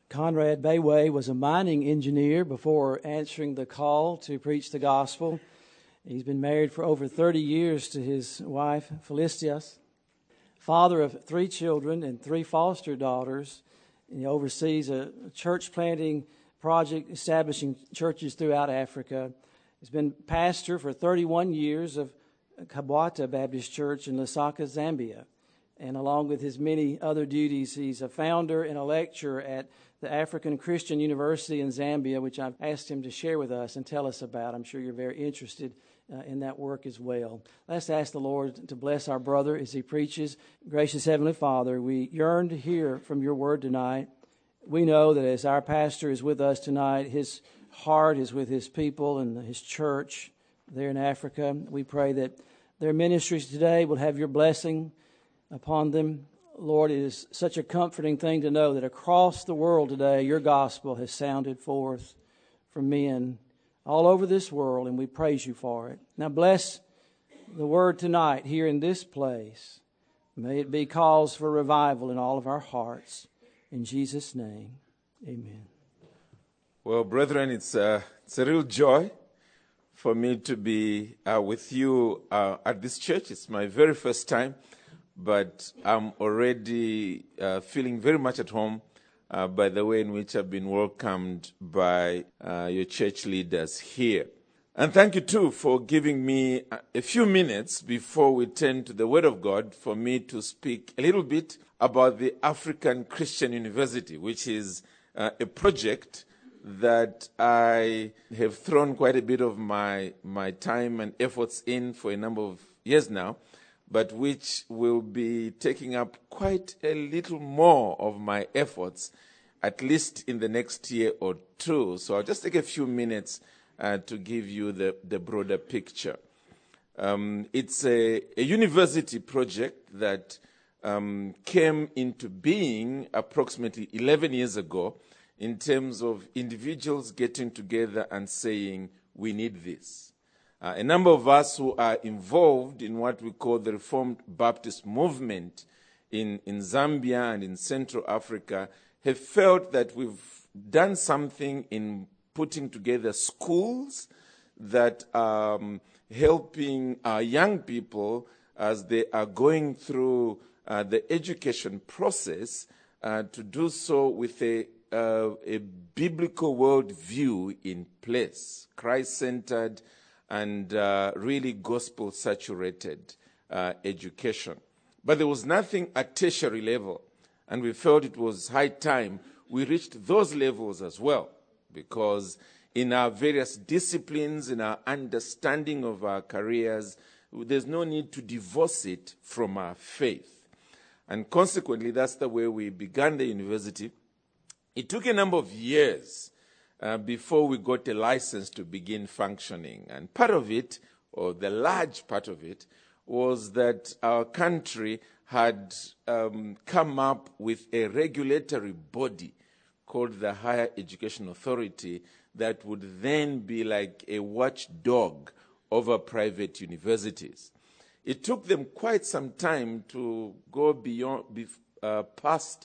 Conrad Bayway was a mining engineer before answering the call to preach the gospel. He's been married for over 30 years to his wife, Felicitas. Father of 3 children and 3 foster daughters. He oversees a church planting project establishing churches throughout Africa. He's been pastor for 31 years of Kabwata Baptist Church in Lusaka, Zambia. And along with his many other duties, he's a founder and a lecturer at the African Christian University in Zambia, which I've asked him to share with us and tell us about. I'm sure you're very interested in that work as well. Let's ask the Lord to bless our brother as he preaches. Gracious Heavenly Father, we yearn to hear from your word tonight. We know that as our pastor is with us tonight, his heart is with his people and his church there in Africa. We pray that their ministries today will have your blessing upon them. Lord, it is such a comforting thing to know that across the world today, your gospel has sounded forth from men all over this world, and we praise you for it. Now bless the word tonight here in this place. May it be cause for revival in all of our hearts. In Jesus' name, amen. Well, brethren, it's a real joy for me to be with you at this church. It's my very first time, but I'm already feeling very much at home by the way in which I've been welcomed by your church leaders here. And thank you, too, for giving me a few minutes before we turn to the Word of God for me to speak a little bit about the African Christian University, which is a project that I have thrown quite a bit of my time and efforts in for a number of years now, but which will be taking up quite a little more of my efforts, at least in the next year or two. So I'll just take a few minutes to give you the broader picture. It's a university project that came into being approximately 11 years ago in terms of individuals getting together and saying, we need this. A number of us who are involved in what we call the Reformed Baptist movement in Zambia and in Central Africa have felt that we've done something in putting together schools that are helping our young people as they are going through the education process to do so with a biblical worldview in place, Christ-centered and really gospel-saturated education. But there was nothing at tertiary level, and we felt it was high time we reached those levels as well, because in our various disciplines, in our understanding of our careers, there's no need to divorce it from our faith. And consequently, that's the way we began the university. It took a number of years before we got a license to begin functioning. And part of it, or the large part of it, was that our country had come up with a regulatory body called the Higher Education Authority that would then be like a watchdog over private universities. It took them quite some time to go past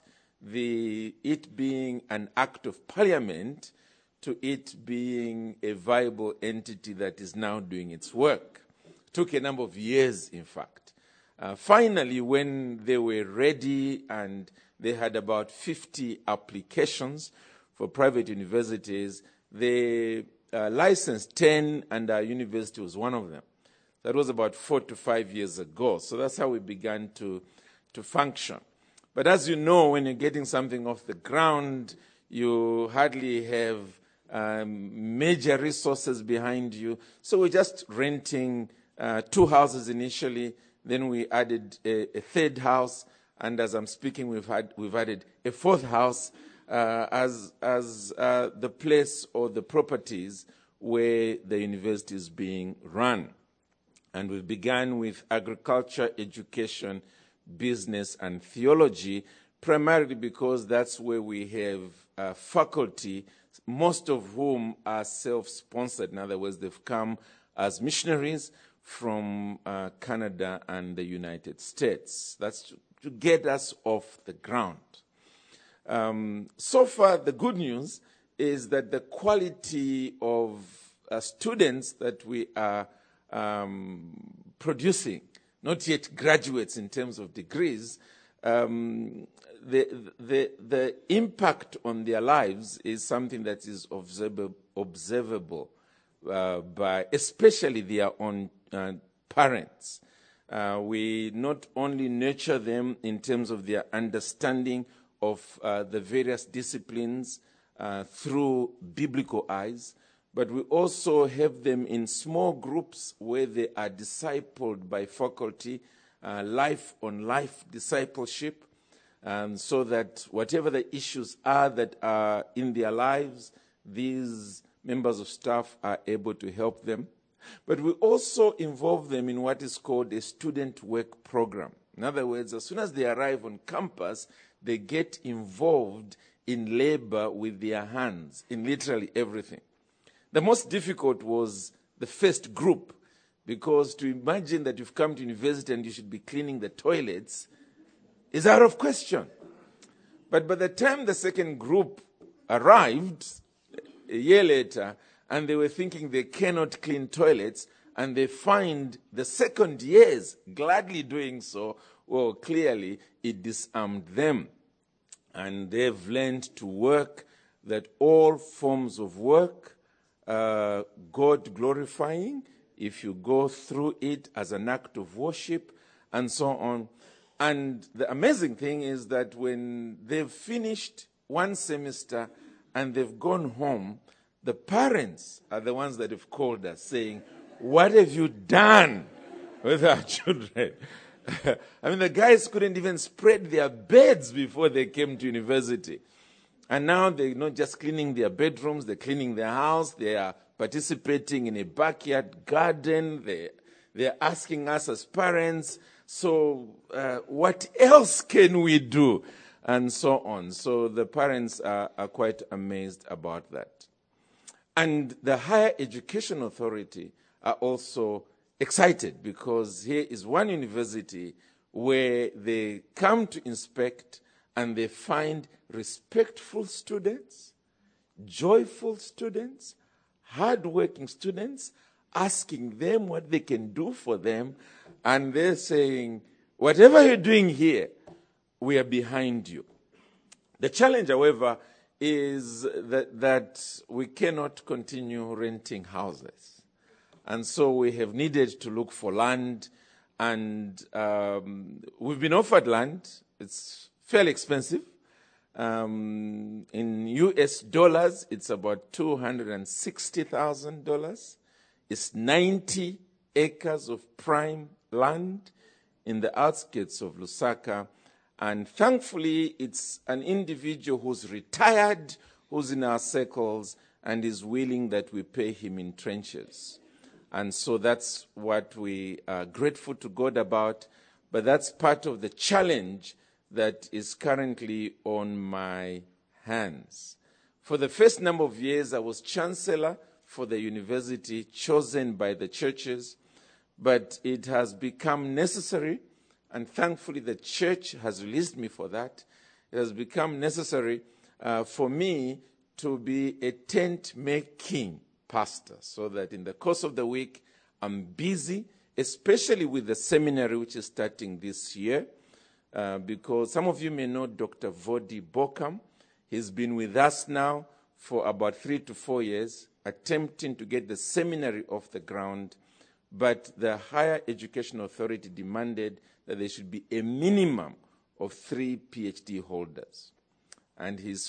it being an act of parliament to it being a viable entity that is now doing its work. It took a number of years, in fact. Finally, when they were ready and they had about 50 applications for private universities, they licensed 10, and our university was one of them. That was about 4 to 5 years ago. So that's how we began to function. But as you know, when you're getting something off the ground, you hardly have major resources behind you. So we're just renting 2 houses initially. Then we added a 3rd house. And as I'm speaking, we've added a 4th house as the place or the properties where the university is being run. And we began with agriculture, education, business, and theology, primarily because that's where we have faculty, most of whom are self-sponsored. In other words, they've come as missionaries from Canada and the United States. That's to get us off the ground. So far, the good news is that the quality of students that we are producing, not yet graduates in terms of degrees, the impact on their lives is something that is observable by especially their own parents. We not only nurture them in terms of their understanding of the various disciplines through biblical eyes, but we also have them in small groups where they are discipled by faculty, life-on-life discipleship, so that whatever the issues are that are in their lives, these members of staff are able to help them. But we also involve them in what is called a student work program. In other words, as soon as they arrive on campus, they get involved in labor with their hands, in literally everything. The most difficult was the first group, because to imagine that you've come to university and you should be cleaning the toilets is out of question. But by the time the second group arrived, a year later, and they were thinking they cannot clean toilets, and they find the second years gladly doing so, well, clearly it disarmed them. And they've learned to work, that all forms of work are God-glorifying if you go through it as an act of worship, and so on. And the amazing thing is that when they've finished one semester and they've gone home, the parents are the ones that have called us saying, "What have you done with our children?" I mean, the guys couldn't even spread their beds before they came to university. And now they're not just cleaning their bedrooms, they're cleaning their house, they are participating in a backyard garden, they're asking us as parents, so what else can we do? And so on. So the parents are quite amazed about that. And the Higher Education Authority are also excited, because here is one university where they come to inspect and they find respectful students, joyful students, hardworking students, asking them what they can do for them, and they're saying, whatever you're doing here, we are behind you. The challenge, however, is that we cannot continue renting houses. And so we have needed to look for land, and we've been offered land. It's fairly expensive. In US dollars, it's about $260,000. It's 90 acres of prime land in the outskirts of Lusaka. And thankfully, it's an individual who's retired, who's in our circles, and is willing that we pay him in trenches. And so that's what we are grateful to God about. But that's part of the challenge that is currently on my hands. For the first number of years, I was chancellor for the university, chosen by the churches. But it has become necessary, and thankfully the church has released me for that. It has become necessary for me to be a tent-making pastor, so that in the course of the week I'm busy, especially with the seminary which is starting this year, because some of you may know Dr. Vodi Bokam. He's been with us now for about 3 to 4 years, attempting to get the seminary off the ground. But the Higher Education Authority demanded that there should be a minimum of 3 PhD holders. And he's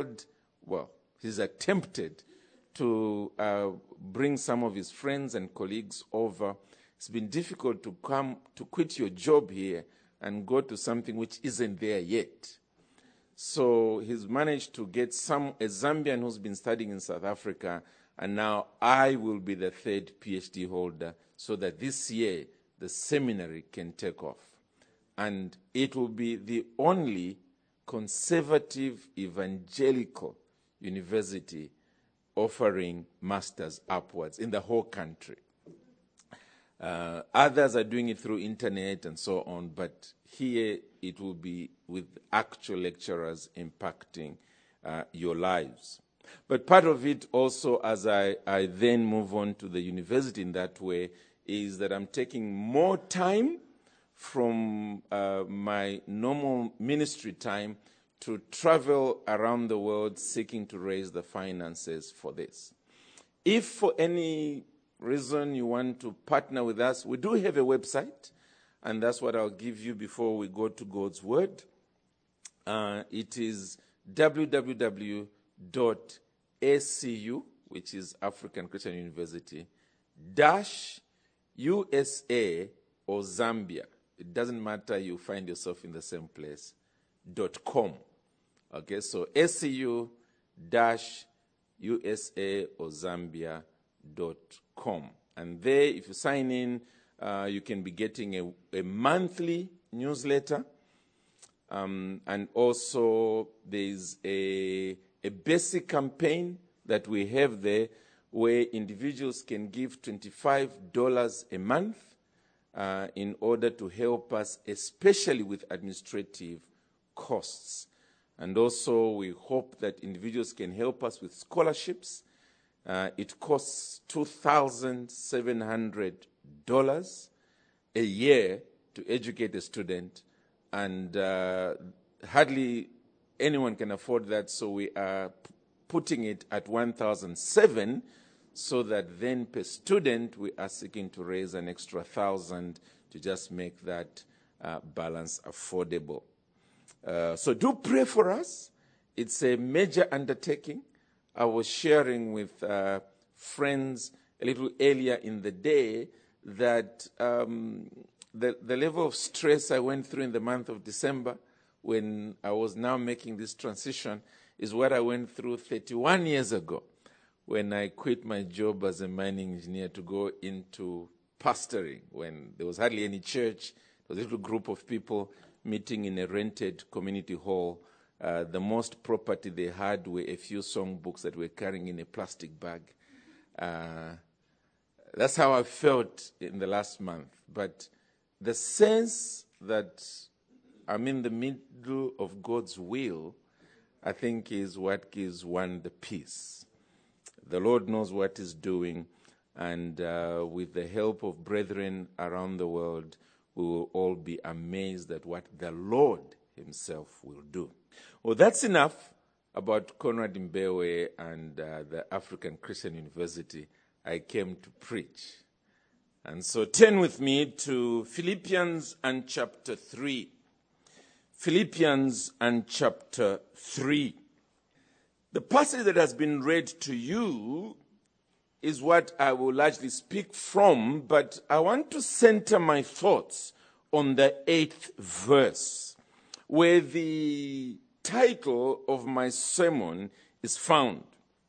attempted to bring some of his friends and colleagues over. It's been difficult to quit your job here and go to something which isn't there yet. So he's managed to get a Zambian who's been studying in South Africa, and now I will be the 3rd PhD holder, so that this year the seminary can take off. And it will be the only conservative evangelical university offering masters upwards in the whole country. Others are doing it through internet and so on, but here it will be with actual lecturers impacting your lives. But part of it also, as I then move on to the university in that way, is that I'm taking more time from my normal ministry time to travel around the world seeking to raise the finances for this. If for any reason you want to partner with us, we do have a website, and that's what I'll give you before we go to God's Word. It is www.ACU, which is African Christian University, -USA or Zambia. It doesn't matter, you find yourself in the same place, .com. Okay, so ACU-USA or Zambia.com. And there, if you sign in, you can be getting a monthly newsletter. And also, there's a basic campaign that we have there where individuals can give $25 a month in order to help us, especially with administrative costs. And also, we hope that individuals can help us with scholarships. It costs $2,700 a year to educate a student, and hardly anyone can afford that, so we are putting it at $1,700, so that then per student we are seeking to raise an extra $1,000 to just make that balance affordable. So do pray for us. It's a major undertaking. I was sharing with friends a little earlier in the day that the level of stress I went through in the month of December when I was now making this transition is what I went through 31 years ago when I quit my job as a mining engineer to go into pastoring, when there was hardly any church. There was a little group of people meeting in a rented community hall. The most property they had were a few songbooks that were carrying in a plastic bag. That's how I felt in the last month. But the sense that I'm in the middle of God's will, I think, is what gives one the peace. The Lord knows what He's doing, and with the help of brethren around the world, we will all be amazed at what the Lord Himself will do. Well, that's enough about Conrad Mbewe and the African Christian University. I came to preach. And so turn with me to Philippians and chapter 3. Philippians and chapter 3. The passage that has been read to you is what I will largely speak from, but I want to center my thoughts on the 8th verse, where the title of my sermon is found.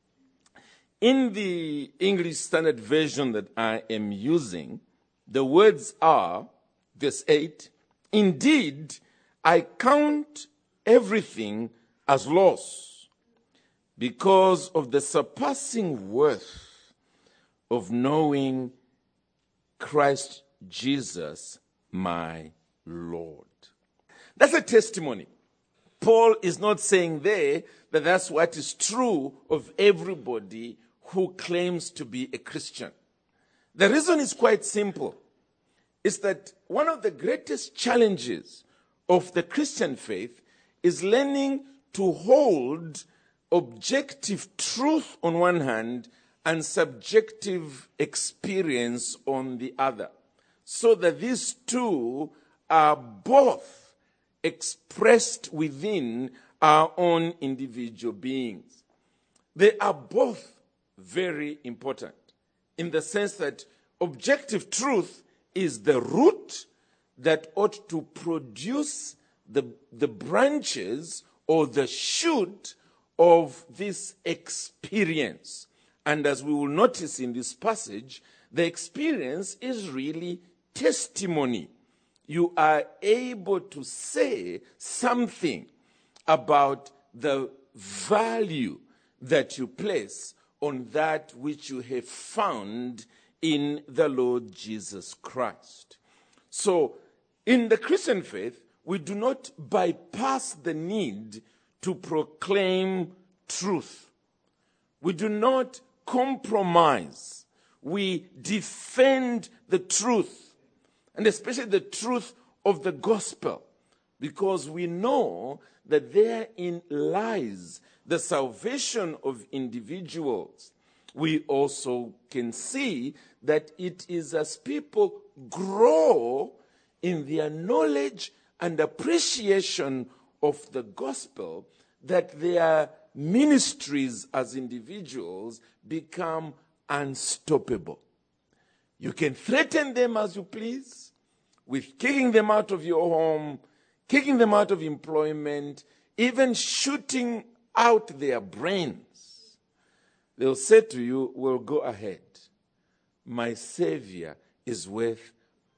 In the English Standard Version that I am using, the words are, verse 8, "Indeed, I count everything as loss because of the surpassing worth of knowing Christ Jesus, my Lord." That's a testimony. Paul is not saying there that that's what is true of everybody who claims to be a Christian. The reason is quite simple. It's that one of the greatest challenges of the Christian faith is learning to hold objective truth on one hand and subjective experience on the other, so that these two are both expressed within our own individual beings. They are both very important in the sense that objective truth is the root that ought to produce the branches or the shoot of this experience. And as we will notice in this passage, the experience is really testimony. You are able to say something about the value that you place on that which you have found in the Lord Jesus Christ. So, in the Christian faith, we do not bypass the need to proclaim truth. We do not compromise. We defend the truth, and especially the truth of the gospel, because we know that therein lies the salvation of individuals. We also can see that it is as people grow in their knowledge and appreciation of the gospel that their ministries as individuals become unstoppable. You can threaten them as you please, with kicking them out of your home, kicking them out of employment, even shooting out their brains. They'll say to you, well, go ahead. My Savior is worth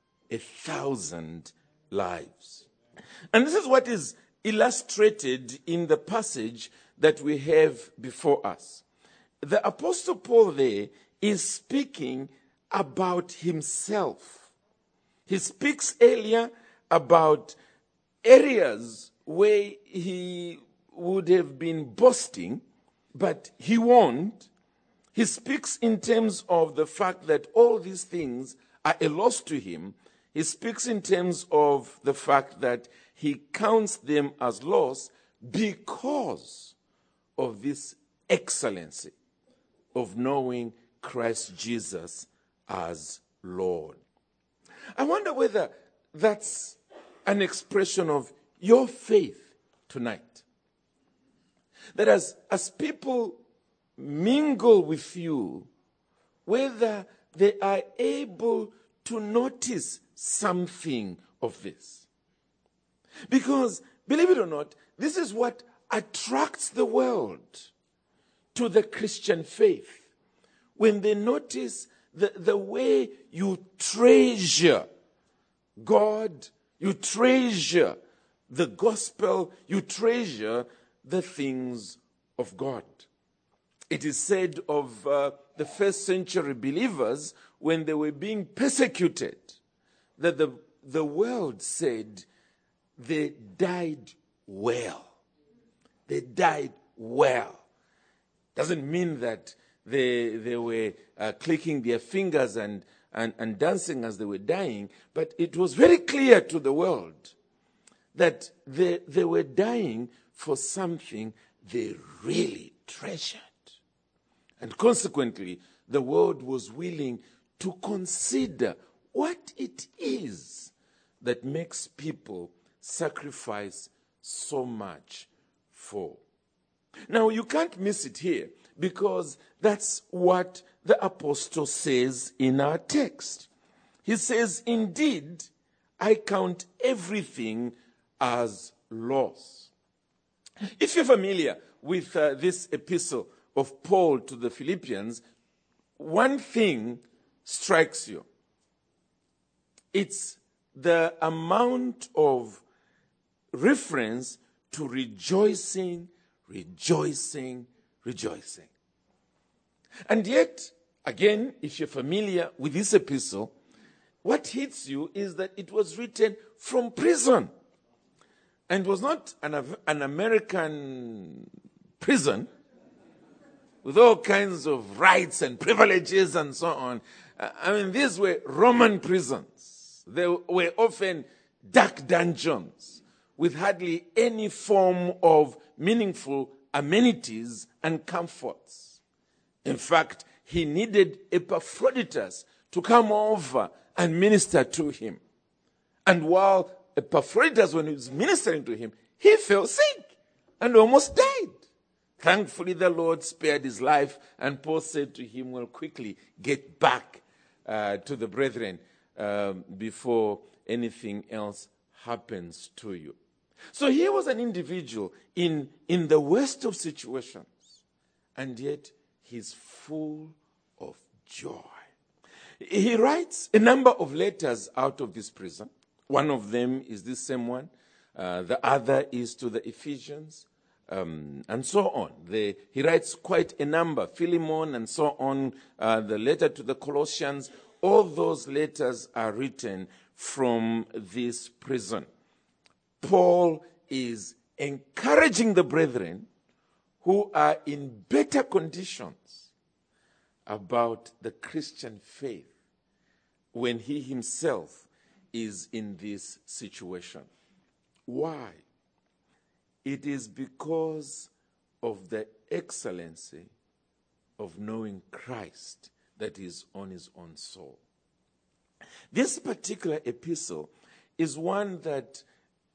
1,000 lives. And this is what is illustrated in the passage that we have before us. The Apostle Paul there is speaking about himself. He speaks earlier about areas where he would have been boasting, but he won't. He speaks in terms of the fact that all these things are a loss to him. He speaks in terms of the fact that he counts them as loss because of this excellency of knowing Christ Jesus as Lord. I wonder whether that's an expression of your faith tonight. That as people mingle with you, whether they are able to notice something of this. Because, believe it or not, this is what attracts the world to the Christian faith. When they notice the way you treasure God, you treasure the gospel, you treasure the things of God. It is said of the first century believers when they were being persecuted that the world said they died well. They died well. Doesn't mean that they were clicking their fingers and dancing as they were dying, but it was very clear to the world that they were dying for something they really treasured. And consequently, the world was willing to consider what it is that makes people sacrifice so much for. Now, you can't miss it here, because that's what the apostle says in our text. He says, indeed, I count everything as loss. If you're familiar with this epistle of Paul to the Philippians, one thing strikes you. It's the amount of reference to rejoicing, rejoicing, rejoicing. And yet, again, if you're familiar with this epistle, what hits you is that it was written from prison. And it was not an American prison with all kinds of rights and privileges and so on. These were Roman prisons. They were often dark dungeons with hardly any form of meaningful amenities and comforts. In fact, he needed Epaphroditus to come over and minister to him. And while Epaphroditus, when he was ministering to him, he fell sick and almost died. Thankfully, the Lord spared his life, and Paul said to him, well, quickly get back to the brethren before anything else happens to you. So here was an individual in the worst of situations, and yet he's full of joy. He writes a number of letters out of this prison. One of them is this same one. The other is to the Ephesians, and so on. He writes quite a number, Philemon and so on, the letter to the Colossians. All those letters are written from this prison. Paul is encouraging the brethren who are in better conditions about the Christian faith when he himself is in this situation. Why? It is because of the excellency of knowing Christ that is on his own soul. This particular epistle is one that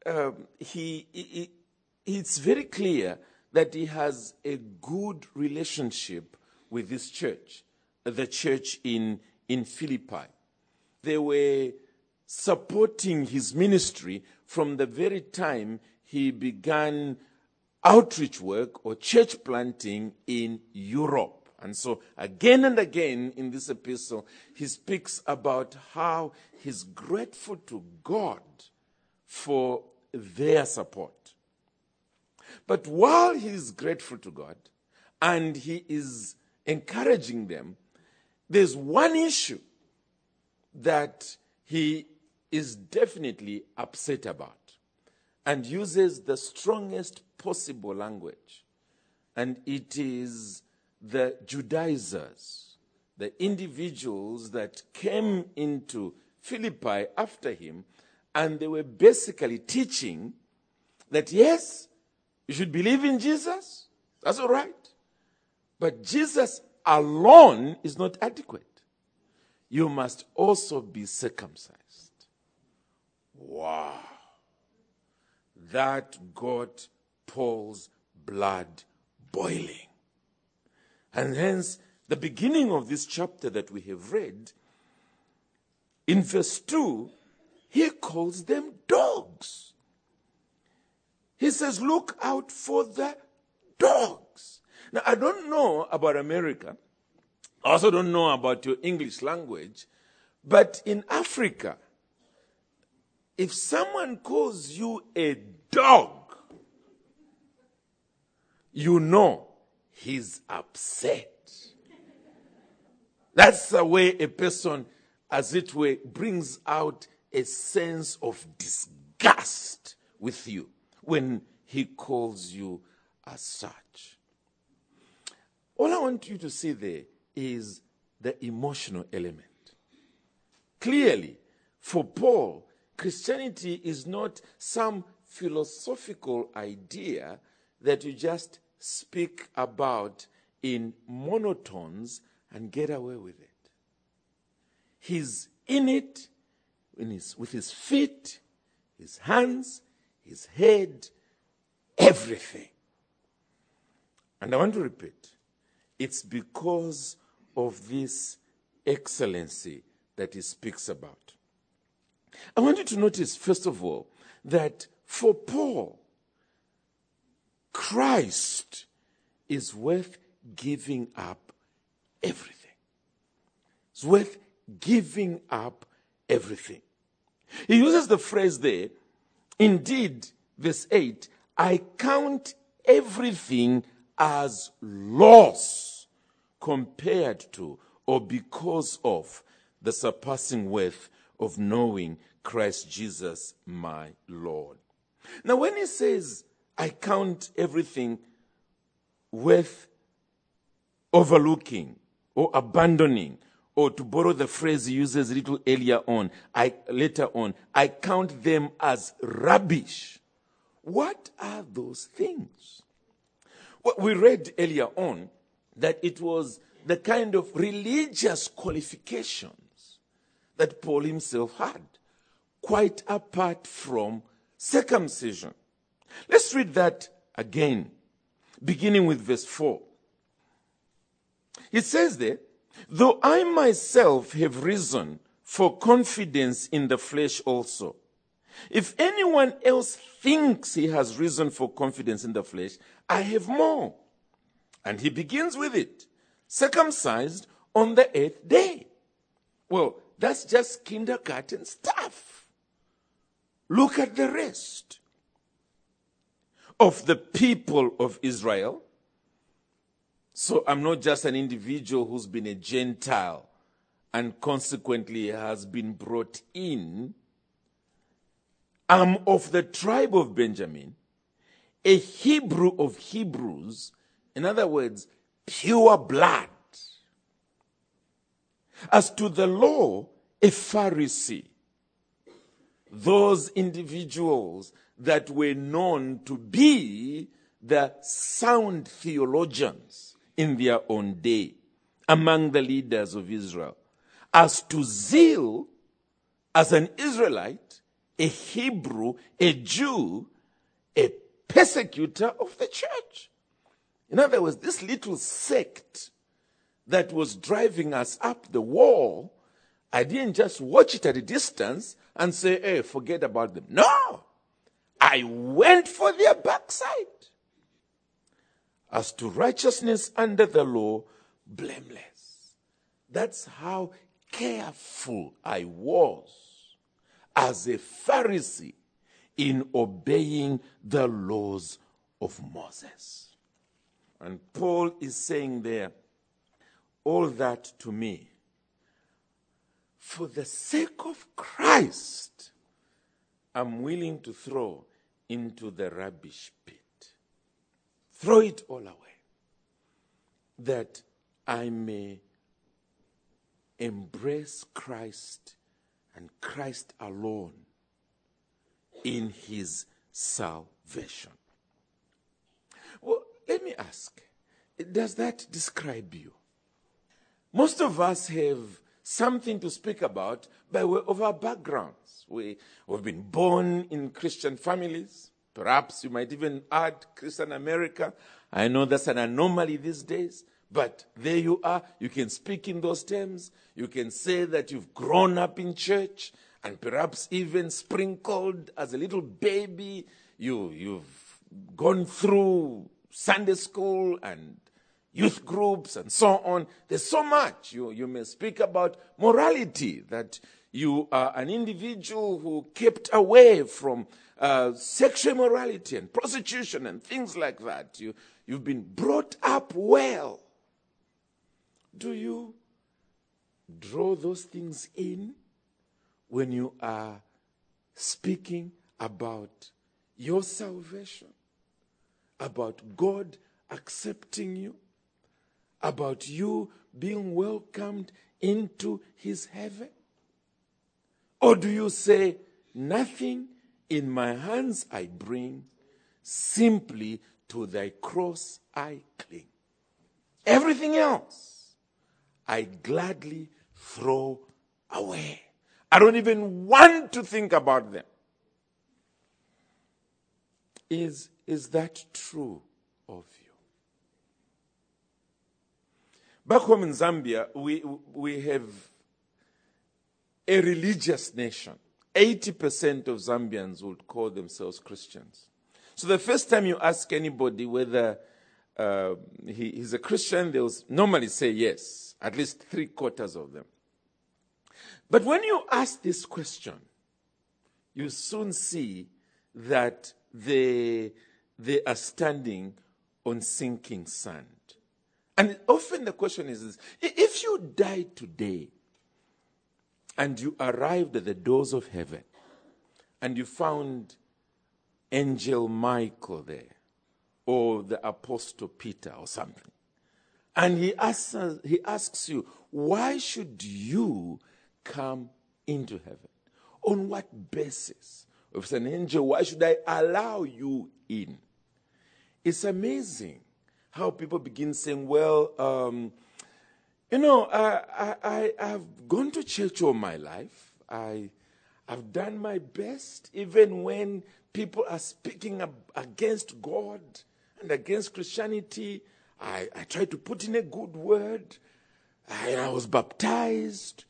it's very clear that he has a good relationship with this church, the church in Philippi. They were supporting his ministry from the very time he began outreach work or church planting in Europe. And so again and again in this epistle, he speaks about how he's grateful to God for their support. But while he is grateful to God and he is encouraging them, there's one issue that he is definitely upset about and uses the strongest possible language. And it is the Judaizers, the individuals that came into Philippi after him, and they were basically teaching that, yes, you should believe in Jesus, that's all right, but Jesus alone is not adequate. You must also be circumcised. Wow. That got Paul's blood boiling. And hence, the beginning of this chapter that we have read, in verse 2, he calls them dogs. He says, look out for the dogs. Now, I don't know about America. I also don't know about your English language. But in Africa, if someone calls you a dog, you know he's upset. That's the way a person, as it were, brings out a sense of disgust with you when he calls you as such. All I want you to see there is the emotional element. Clearly, for Paul, Christianity is not some philosophical idea that you just speak about in monotones and get away with it. He's in it with his feet, his hands, his head, everything. And I want to repeat, it's because of this excellency that he speaks about. I want you to notice, first of all, that for Paul, Christ is worth giving up everything. It's worth giving up everything. He uses the phrase there, indeed, verse 8, I count everything as loss compared to or because of the surpassing worth of knowing Christ Jesus my Lord. Now when he says, I count everything worth overlooking or abandoning, or to borrow the phrase he uses a little later on, I count them as rubbish. What are those things? Well, we read earlier on that it was the kind of religious qualifications that Paul himself had, quite apart from circumcision. Let's read that again, beginning with verse 4. It says there, though I myself have reason for confidence in the flesh also, if anyone else thinks he has reason for confidence in the flesh, I have more. And he begins with it, circumcised on the 8th day. Well, that's just kindergarten stuff. Look at the rest of the people of Israel. So I'm not just an individual who's been a Gentile and consequently has been brought in. am of the tribe of Benjamin, a Hebrew of Hebrews, in other words, pure blood. As to the law, a Pharisee. Those individuals that were known to be the sound theologians in their own day among the leaders of Israel. As to zeal, as an Israelite, a Hebrew, a Jew, a persecutor of the church. In other words, this little sect that was driving us up the wall, I didn't just watch it at a distance and say, hey, forget about them. No! I went for their backside. As to righteousness under the law, blameless. That's how careful I was as a Pharisee in obeying the laws of Moses. And Paul is saying there, all that to me, for the sake of Christ, I'm willing to throw into the rubbish pit. Throw it all away, that I may embrace Christ and Christ alone in his salvation. Well, let me ask, does that describe you? Most of us have something to speak about by way of our backgrounds. We've been born in Christian families. Perhaps you might even add Christian America. I know that's an anomaly these days, but there you are. You can speak in those terms. You can say that you've grown up in church and perhaps even sprinkled as a little baby. You've gone through Sunday school and youth groups and so on. There's so much. You may speak about morality, that you are an individual who kept away from sexual immorality and prostitution and things like that. You've been brought up well. Do you draw those things in when you are speaking about your salvation, about God accepting you, about you being welcomed into his heaven? Or do you say, nothing in my hands I bring, simply to thy cross I cling. Everything else I gladly throw away. I don't even want to think about them. Is that true of you? Back home in Zambia, we have a religious nation. 80% of Zambians would call themselves Christians. So the first time you ask anybody whether he's a Christian, they'll normally say yes, at least 3/4 of them. But when you ask this question, you soon see that they are standing on sinking sand. And often the question is this: if you die today and you arrived at the doors of heaven and you found Angel Michael there, or the Apostle Peter or something, and he asks you, why should you come into heaven? On what basis? If it's an angel, why should I allow you in? It's amazing how people begin saying, well, I've gone to church all my life. I've done my best, even when people are speaking against God and against Christianity. I try to put in a good word. I was baptized.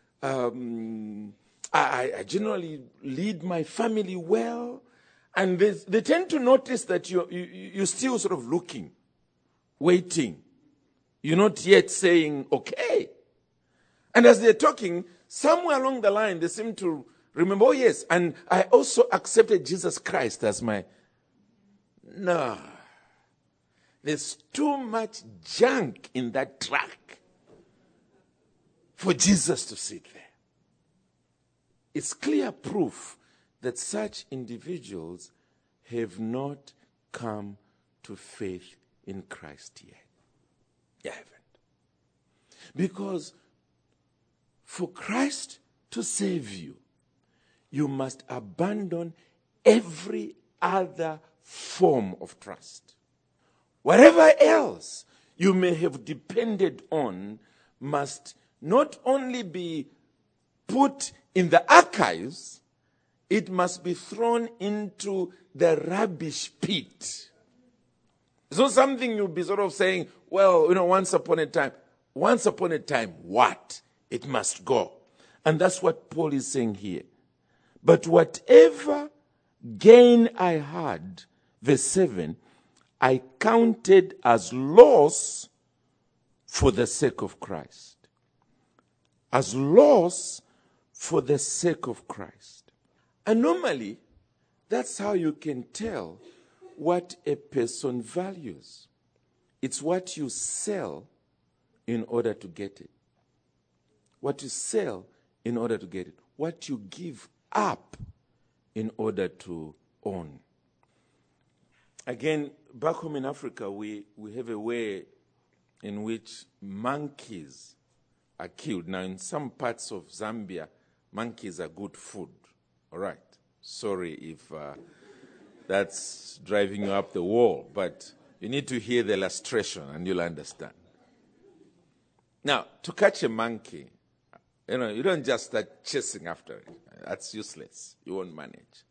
I generally lead my family well. And they tend to notice that you're still sort of looking, waiting. You're not yet saying, okay. And as they're talking, somewhere along the line, they seem to remember, oh yes, and I also accepted Jesus Christ as my... No. There's too much junk in that track for Jesus to sit there. It's clear proof that such individuals have not come to faith in Christ yet. They haven't. Because for Christ to save you, you must abandon every other form of trust. Whatever else you may have depended on must not only be put in the archives, it must be thrown into the rubbish pit. It's not something you'll be sort of saying, well, once upon a time. Once upon a time, what? It must go. And that's what Paul is saying here. But whatever gain I had, verse 7, I counted as loss for the sake of Christ. As loss for the sake of Christ. And normally, that's how you can tell what a person values. It's what you sell in order to get it. What you sell in order to get it. What you give up in order to own. Again, back home in Africa, we have a way in which monkeys are killed. Now, in some parts of Zambia, monkeys are good food. All right. Sorry if that's driving you up the wall, but you need to hear the illustration and you'll understand. Now, to catch a monkey, you don't just start chasing after it. That's useless. You won't manage.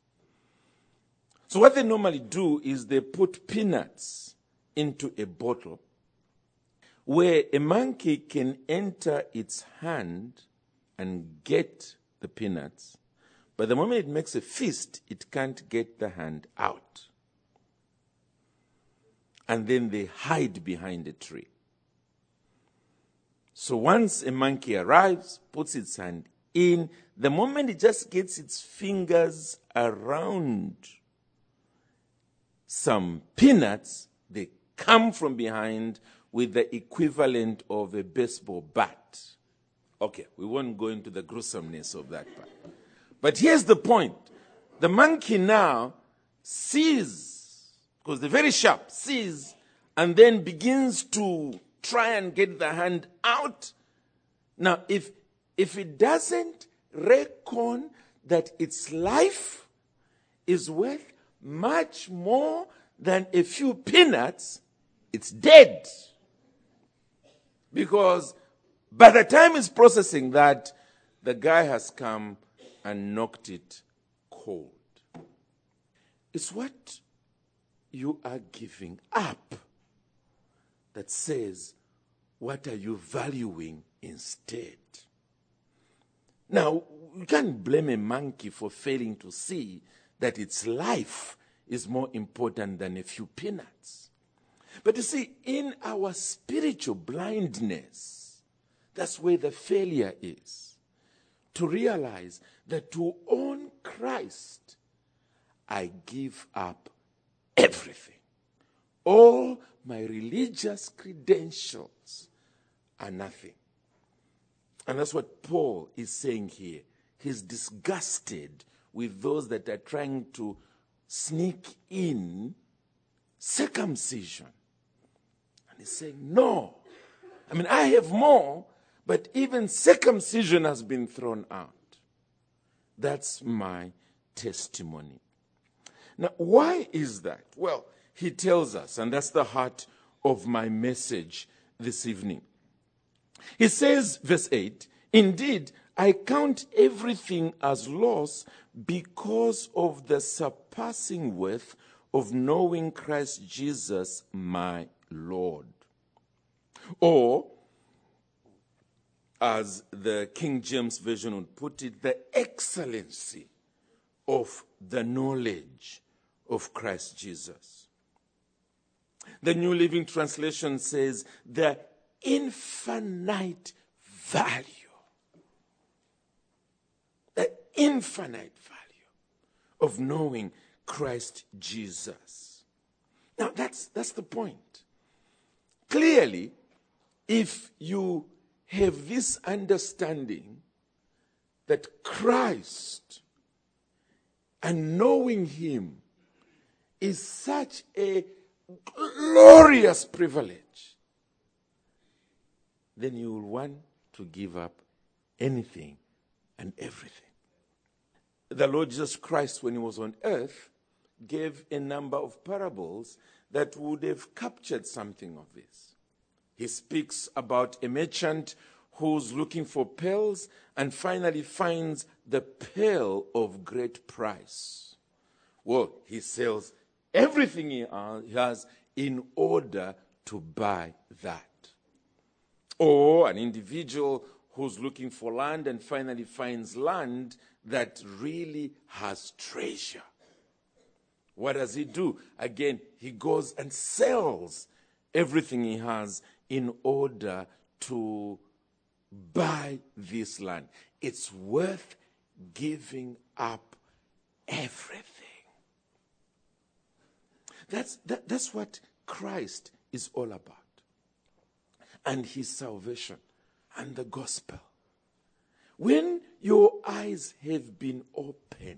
So what they normally do is they put peanuts into a bottle where a monkey can enter its hand and get the peanuts, but the moment it makes a fist, it can't get the hand out. And then they hide behind a tree. So once a monkey arrives, puts its hand in, the moment it just gets its fingers around some peanuts, they come from behind with the equivalent of a baseball bat. Okay, we won't go into the gruesomeness of that part. But here's the point. The monkey now sees, because they're very sharp, sees, and then begins to try and get the hand out. Now, if it doesn't reckon that its life is worth much more than a few peanuts, it's dead. Because by the time it's processing that, the guy has come and knocked it cold. It's what you are giving up that says, what are you valuing instead? Now, you can't blame a monkey for failing to see that its life is more important than a few peanuts. But you see, in our spiritual blindness, that's where the failure is. To realize that to own Christ, I give up everything. All my religious credentials are nothing. And that's what Paul is saying here. He's disgusted with those that are trying to sneak in circumcision. And he's saying, no. I have more, but even circumcision has been thrown out. That's my testimony. Now, why is that? Well, he tells us, and that's the heart of my message this evening. He says, verse 8, indeed, I count everything as loss because of the surpassing worth of knowing Christ Jesus, my Lord. Or, as the King James Version would put it, the excellency of the knowledge of Christ Jesus. The New Living Translation says, the infinite value. The infinite value of knowing Christ Jesus. Now, that's the point. Clearly, if you have this understanding that Christ and knowing him is such a glorious privilege, then you will want to give up anything and everything. The Lord Jesus Christ, when he was on earth, gave a number of parables that would have captured something of this. He speaks about a merchant who's looking for pearls and finally finds the pearl of great price. Well, he sells everything he has in order to buy that. Or an individual who's looking for land and finally finds land that really has treasure. What does he do? Again, he goes and sells everything he has in order to buy this land. It's worth giving up everything. That's what Christ is all about. And his salvation and the gospel. When your eyes have been opened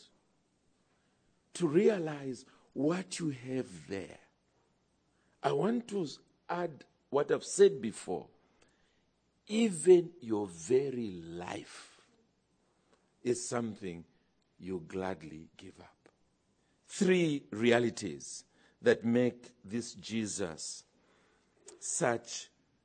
to realize what you have there, I want to add what I've said before. Even your very life is something you gladly give up. 3 realities that make this Jesus such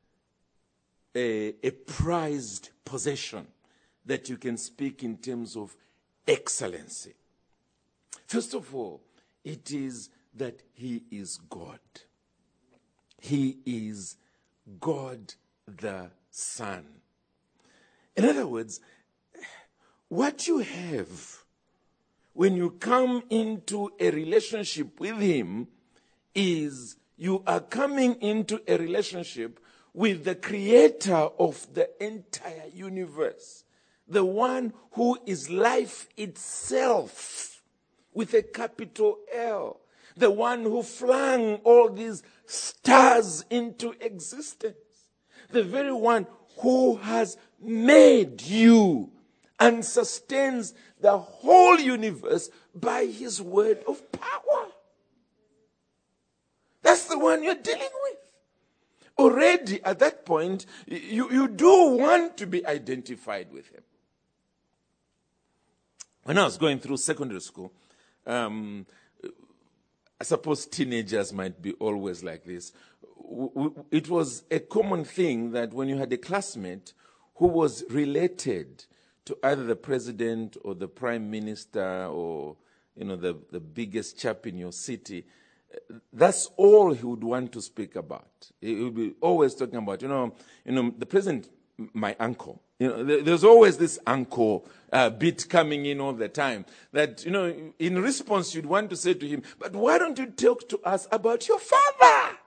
a prized possession that you can speak in terms of excellency. First of all, it is that he is God. He is God the Son. In other words, what you have when you come into a relationship with him is you are coming into a relationship with the creator of the entire universe, the one who is life itself with a capital L, the one who flung all these stars into existence, the very one who has made you and sustains the whole universe by his word of power. That's the one you're dealing with. Already at that point, you do want to be identified with him. When I was going through secondary school, I suppose teenagers might be always like this. It was a common thing that when you had a classmate who was related to either the president or the prime minister or the biggest chap in your city, that's all he would want to speak about. He would be always talking about, the president, my uncle. There's always this uncle bit coming in all the time. That, in response, you'd want to say to him, but why don't you talk to us about your father?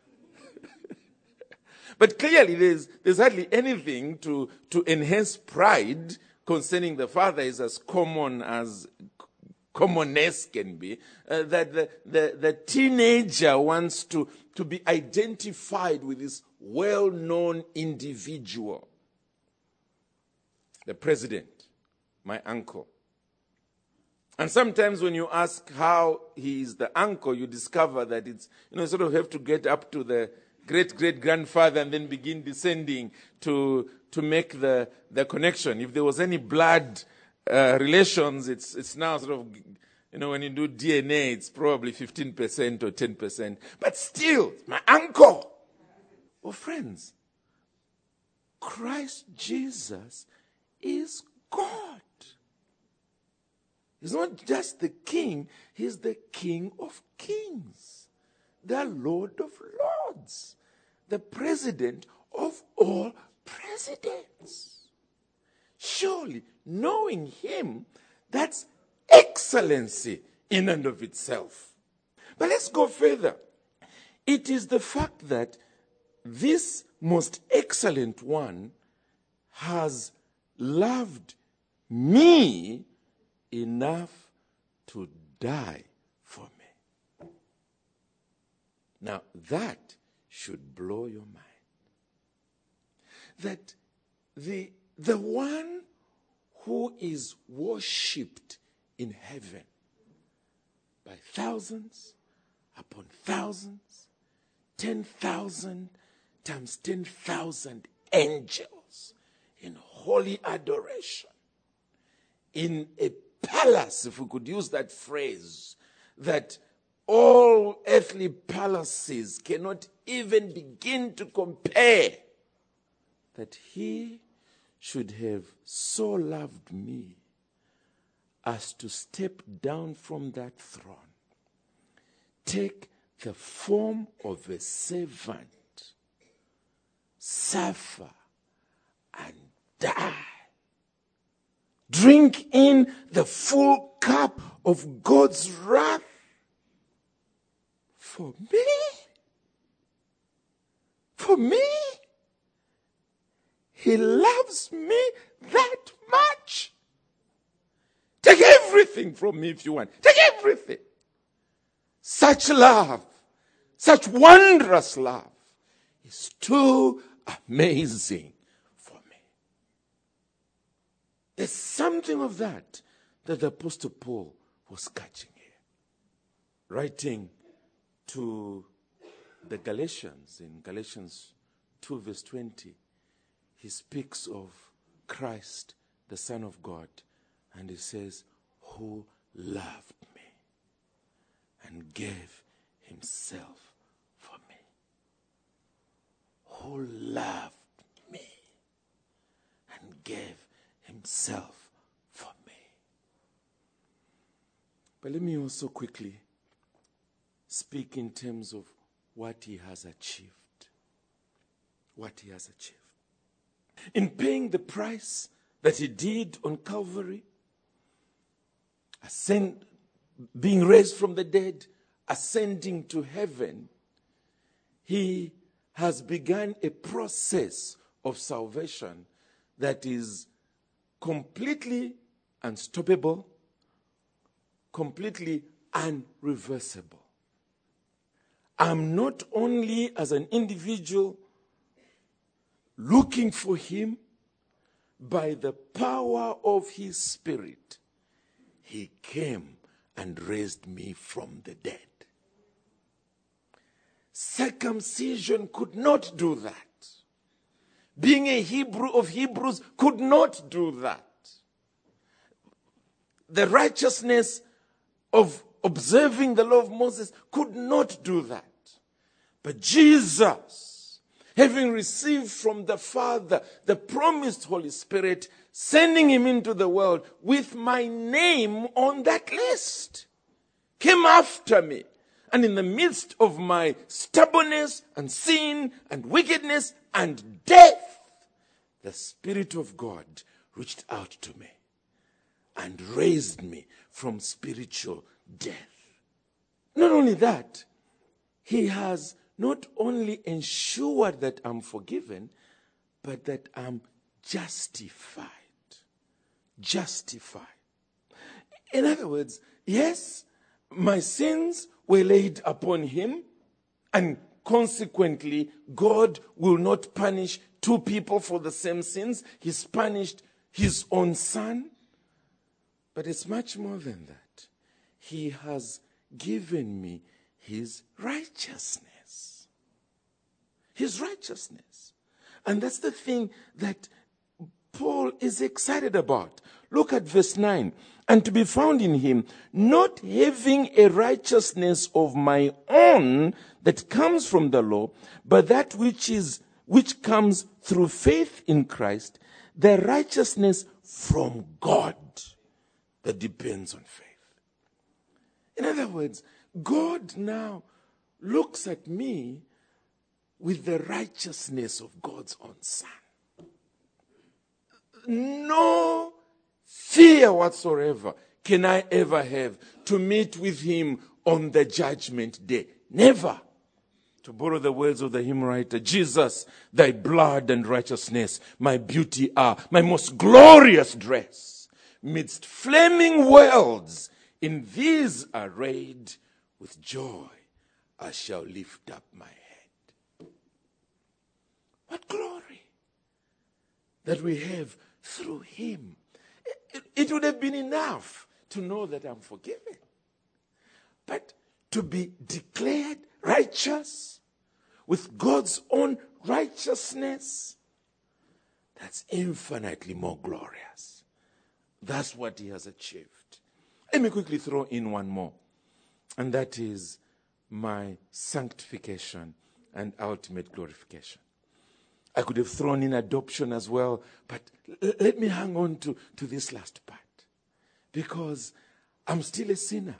But clearly, there's hardly anything to enhance pride concerning the father is as common as commonness can be, that the teenager wants to be identified with this well-known individual. The president, my uncle. And sometimes when you ask how he is the uncle, you discover that it's, sort of have to get up to the great-great-grandfather and then begin descending to make the connection. If there was any blood relations, it's now sort of, when you do DNA, it's probably 15% or 10%. But still, my uncle. Oh, friends, Christ Jesus is God. He's not just the king, he's the King of kings, the Lord of lords, the president of all presidents. Surely, knowing him, that's excellency in and of itself. But let's go further. It is the fact that this most excellent one has loved me enough to die for me. Now that should blow your mind. That the one who is worshipped in heaven by thousands upon thousands, 10,000 times 10,000 angels in holy adoration, in a palace, if we could use that phrase, that all earthly palaces cannot even begin to compare, that he should have so loved me as to step down from that throne, take the form of a servant, suffer and die, drink in the full cup of God's wrath for me. For me. He loves me that much. Take everything from me if you want. Take everything. Such love, such wondrous love is too amazing for me. There's something of that the Apostle Paul was catching here. Writing to the Galatians, in Galatians 2 verse 20, he speaks of Christ, the Son of God, and he says, who loved me and gave himself for me. Who loved me and gave himself for me. But let me also quickly speak in terms of what he has achieved. What he has achieved. In paying the price that he did on Calvary, being raised from the dead, ascending to heaven, he has begun a process of salvation that is completely unstoppable, completely unreversible. I'm not only as an individual looking for him, by the power of his Spirit, he came and raised me from the dead. Circumcision could not do that. Being a Hebrew of Hebrews could not do that. The righteousness of observing the law of Moses could not do that. But Jesus, having received from the Father the promised Holy Spirit, sending him into the world with my name on that list, came after me. And in the midst of my stubbornness and sin and wickedness and death, the Spirit of God reached out to me and raised me from spiritual death. Not only that, he has not only ensured that I'm forgiven, but that I'm justified. Justified. In other words, yes, my sins were laid upon him, and consequently, God will not punish two people for the same sins. He's punished his own son. But it's much more than that. He has given me his righteousness. His righteousness. And that's the thing that Paul is excited about. Look at verse 9. And to be found in him, not having a righteousness of my own that comes from the law, but that which comes through faith in Christ, the righteousness from God that depends on faith. In other words, God now looks at me with the righteousness of God's own Son. No fear whatsoever can I ever have to meet with him on the judgment day. Never. To borrow the words of the hymn writer, Jesus, thy blood and righteousness, my beauty are, my most glorious dress. Midst flaming worlds, in these arrayed, with joy I shall lift up my head. What glory that we have through him. It would have been enough to know that I'm forgiven. But to be declared righteous with God's own righteousness, that's infinitely more glorious. That's what he has achieved. Let me quickly throw in one more, and that is my sanctification and ultimate glorification. I could have thrown in adoption as well, but let me hang on to this last part, because I'm still a sinner.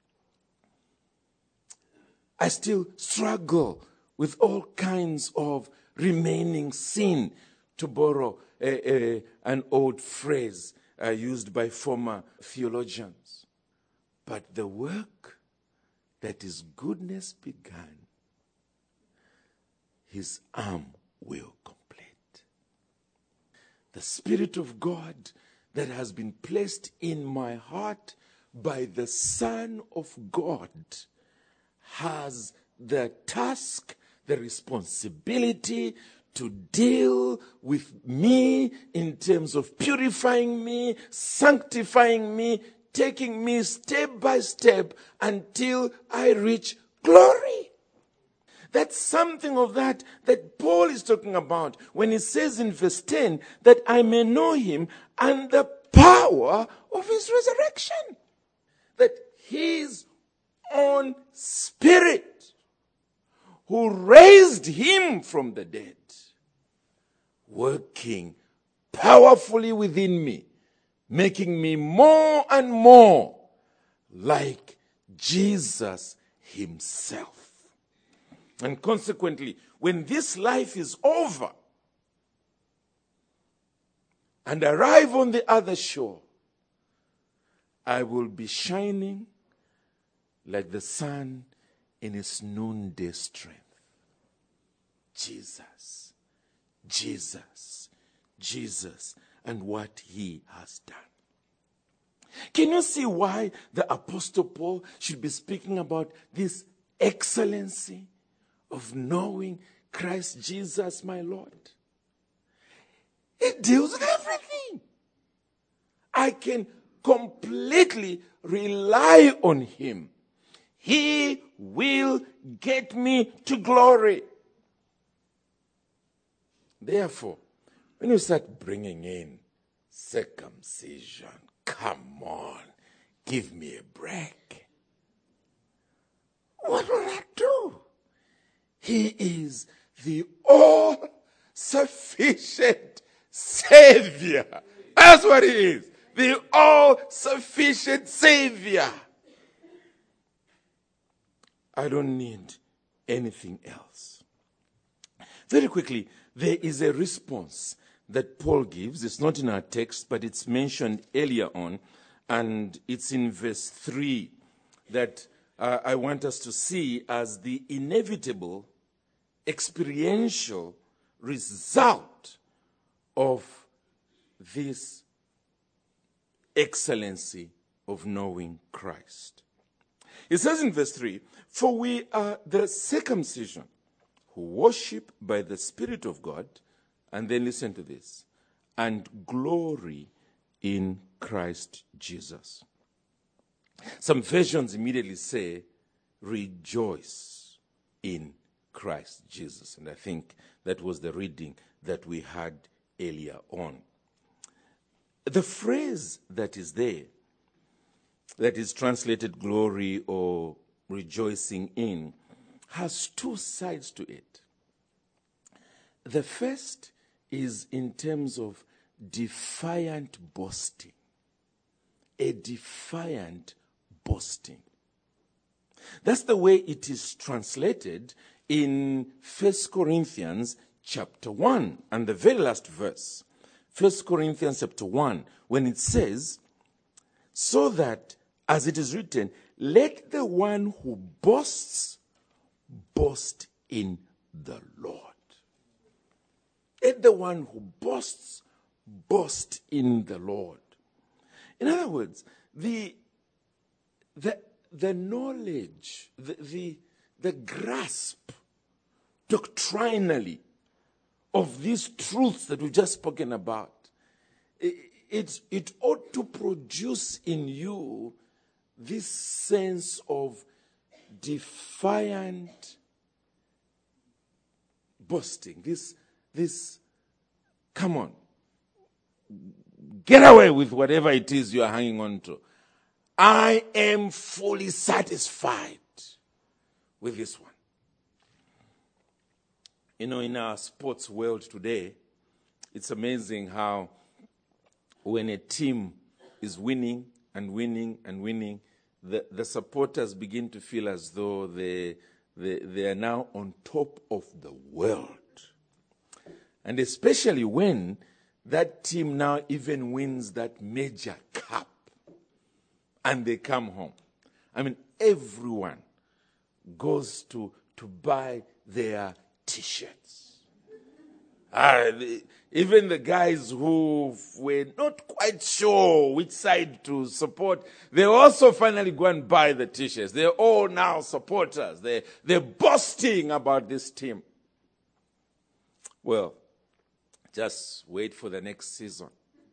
I still struggle with all kinds of remaining sin, to borrow an old phrase used by former theologians. But the work that his goodness began, his arm will complete. The Spirit of God that has been placed in my heart by the Son of God has the task, the responsibility to deal with me in terms of purifying me, sanctifying me, taking me step by step until I reach glory. That's something of that Paul is talking about when he says in verse 10 that I may know him and the power of his resurrection. That his own Spirit, who raised him from the dead, working powerfully within me, making me more and more like Jesus himself. And consequently, when this life is over and arrive on the other shore, I will be shining like the sun in its noonday strength. Jesus, Jesus, Jesus, and what he has done. Can you see why the Apostle Paul should be speaking about this excellency of knowing Christ Jesus, my Lord? It deals with everything. I can completely rely on him. He will get me to glory. Therefore, when you start bringing in circumcision, come on, give me a break. What will that do? He is the all-sufficient Savior. That's what he is. The all-sufficient Savior. I don't need anything else. Very quickly, there is a response that Paul gives. It's not in our text, but it's mentioned earlier on, and it's in verse 3 that I want us to see as the inevitable experiential result of this excellency of knowing Christ. It says in verse 3, for we are the circumcision who worship by the Spirit of God, and then listen to this, and glory in Christ Jesus. Some versions immediately say, rejoice in Christ Jesus. And I think that was the reading that we had earlier on. The phrase that is there, that is translated glory or rejoicing in, has two sides to it. The first is in terms of defiant boasting. A defiant boasting. That's the way it is translated in 1 Corinthians chapter 1 and the very last verse. 1 Corinthians chapter 1, when it says, so that, as it is written, let the one who boasts boast in the Lord. Let the one who boasts boast in the Lord. In other words, the knowledge, the grasp doctrinally of these truths that we've just spoken about, it ought to produce in you this sense of defiant boasting. This, come on, get away with whatever it is you are hanging on to. I am fully satisfied with this one. You know, in our sports world today, it's amazing how when a team is winning and winning and winning, the supporters begin to feel as though they are now on top of the world. And especially when that team now even wins that major cup and they come home. I mean, everyone goes to buy their T-shirts. Even the guys who were not quite sure which side to support, they also finally go and buy the T-shirts. They're all now supporters. They're boasting about this team. Well, just wait for the next season.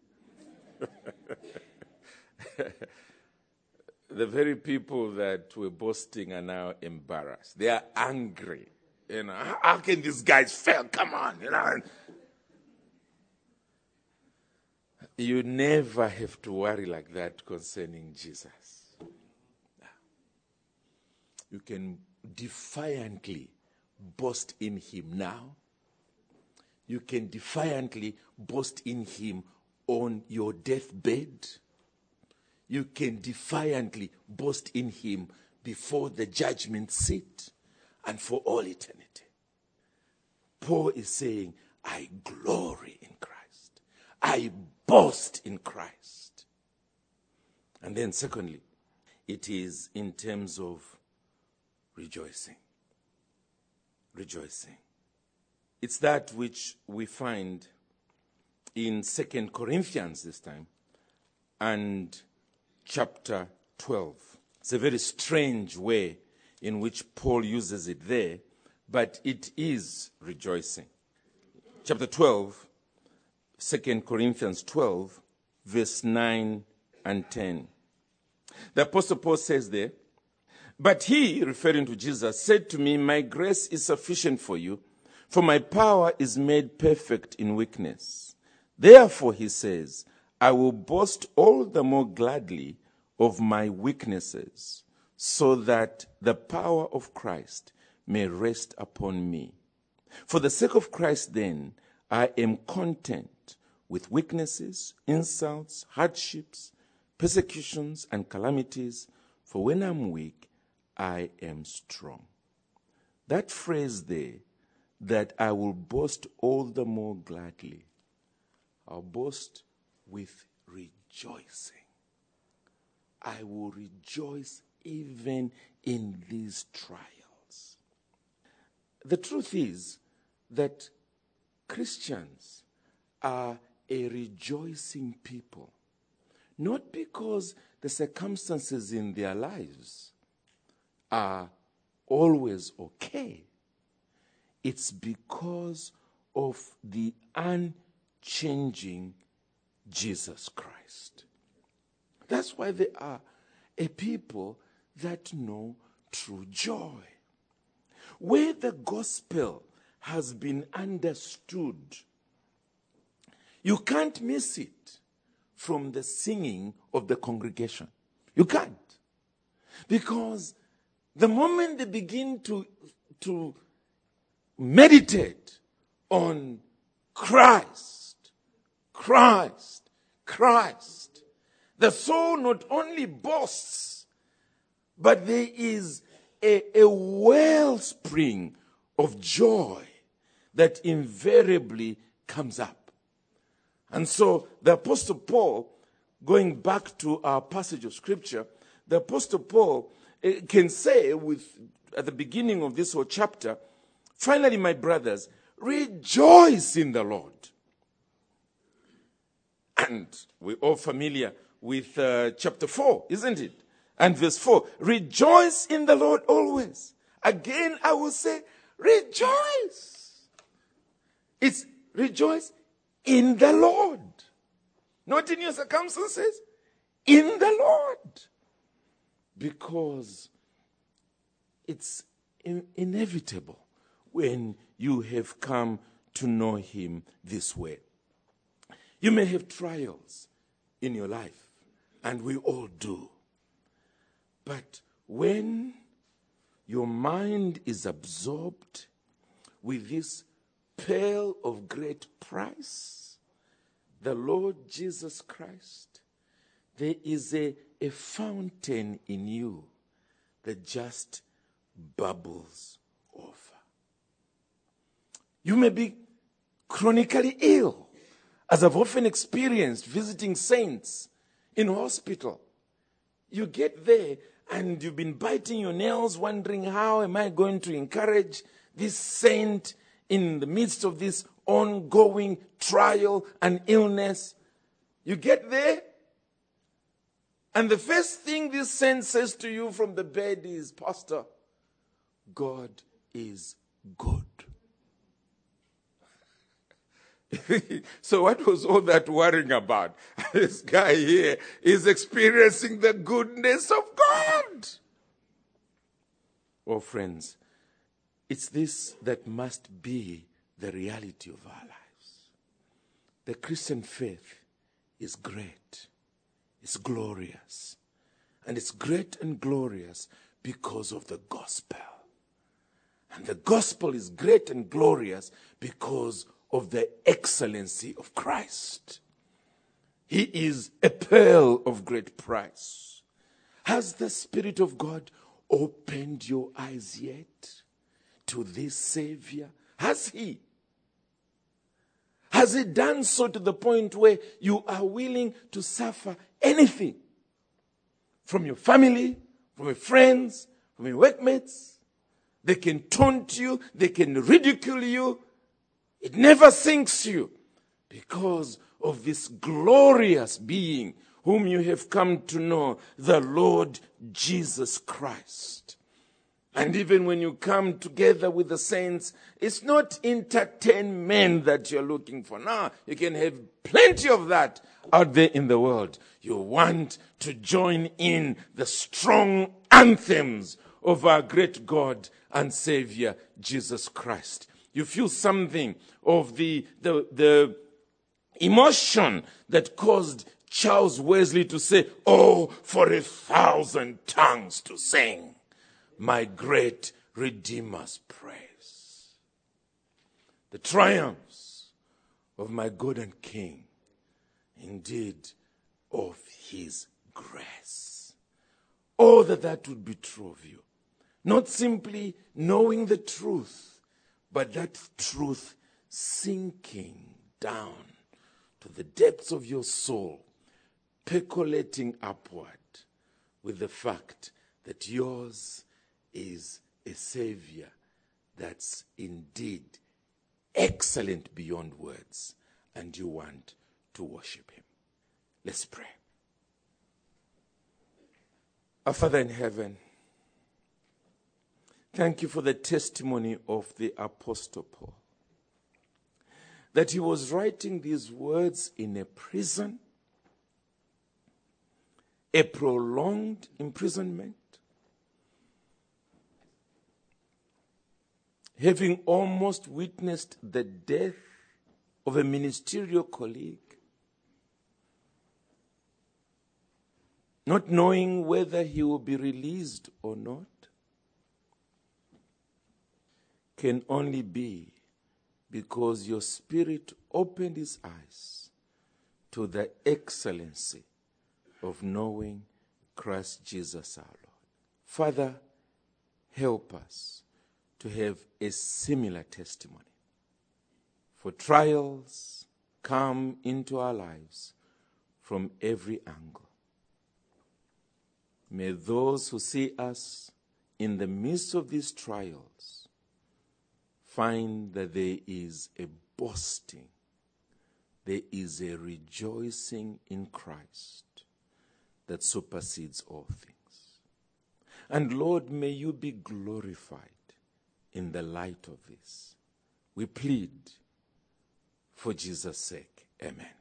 The very people that were boasting are now embarrassed. They are angry. You know, how can these guys fail? Come on, you know. You never have to worry like that concerning Jesus. You can defiantly boast in him now. You can defiantly boast in him on your deathbed. You can defiantly boast in him before the judgment seat and for all eternity. Paul is saying, I glory in Christ. I boast in Christ. And then secondly, it is in terms of rejoicing. Rejoicing. It's that which we find in 2 Corinthians this time and chapter 12. It's a very strange way in which Paul uses it there, but it is rejoicing. Chapter 12, 2 Corinthians 12, verse 9 and 10. The Apostle Paul says there, but he, referring to Jesus, said to me, my grace is sufficient for you, for my power is made perfect in weakness. Therefore, he says, I will boast all the more gladly of my weaknesses, so that the power of Christ may rest upon me. For the sake of Christ, then, I am content with weaknesses, insults, hardships, persecutions, and calamities, for when I'm weak, I am strong. That phrase there, that I will boast all the more gladly, I'll boast with rejoicing. I will rejoice even in these trials. The truth is that Christians are a rejoicing people, not because the circumstances in their lives are always okay. It's because of the unchanging Jesus Christ. That's why they are a people that know true joy. Where the gospel has been understood, you can't miss it from the singing of the congregation. You can't. Because the moment they begin to meditate on Christ, Christ, Christ, the soul not only boasts, but there is a wellspring of joy that invariably comes up. And so the Apostle Paul, going back to our passage of Scripture, the Apostle Paul can say at the beginning of this whole chapter, finally, my brothers, rejoice in the Lord. And we're all familiar with chapter 4, isn't it? And verse 4, rejoice in the Lord always. Again, I will say, rejoice. It's rejoice in the Lord. Not in your circumstances, in the Lord. Because it's inevitable when you have come to know him this way. You may have trials in your life, and we all do. But when your mind is absorbed with this pearl of great price, the Lord Jesus Christ, there is a fountain in you that just bubbles over. You may be chronically ill, as I've often experienced visiting saints in hospital. You get there and you've been biting your nails, wondering, how am I going to encourage this saint in the midst of this ongoing trial and illness? You get there, and the first thing this saint says to you from the bed is, Pastor, God is good. So what was all that worrying about? This guy here is experiencing the goodness of God. Oh, friends, it's this that must be the reality of our lives. The Christian faith is great. It's glorious. And it's great and glorious because of the gospel. And the gospel is great and glorious because of the excellency of Christ. He is a pearl of great price. Has the Spirit of God opened your eyes yet to this Savior? Has He? Has He done so to the point where you are willing to suffer anything from your family, from your friends, from your workmates? They can taunt you, they can ridicule you. It never sinks you because of this glorious being whom you have come to know, the Lord Jesus Christ. And even when you come together with the saints, it's not entertainment that you're looking for. No, you can have plenty of that out there in the world. You want to join in the strong anthems of our great God and Savior, Jesus Christ. You feel something of the emotion that caused Charles Wesley to say, "Oh, for 1,000 tongues to sing my great Redeemer's praise. The triumphs of my God and King, indeed of his grace." Oh, that would be true of you. Not simply knowing the truth, but that truth sinking down to the depths of your soul, percolating upward with the fact that yours is a Savior that's indeed excellent beyond words, and you want to worship him. Let's pray. Our Father in heaven, thank you for the testimony of the Apostle Paul, that he was writing these words in a prison, a prolonged imprisonment, having almost witnessed the death of a ministerial colleague, not knowing whether he will be released or not, can only be because your Spirit opened his eyes to the excellency of knowing Christ Jesus our Lord. Father, help us to have a similar testimony. For trials come into our lives from every angle. May those who see us in the midst of these trials find that there is a boasting, there is a rejoicing in Christ that supersedes all things. And Lord, may you be glorified in the light of this. We plead for Jesus' sake. Amen.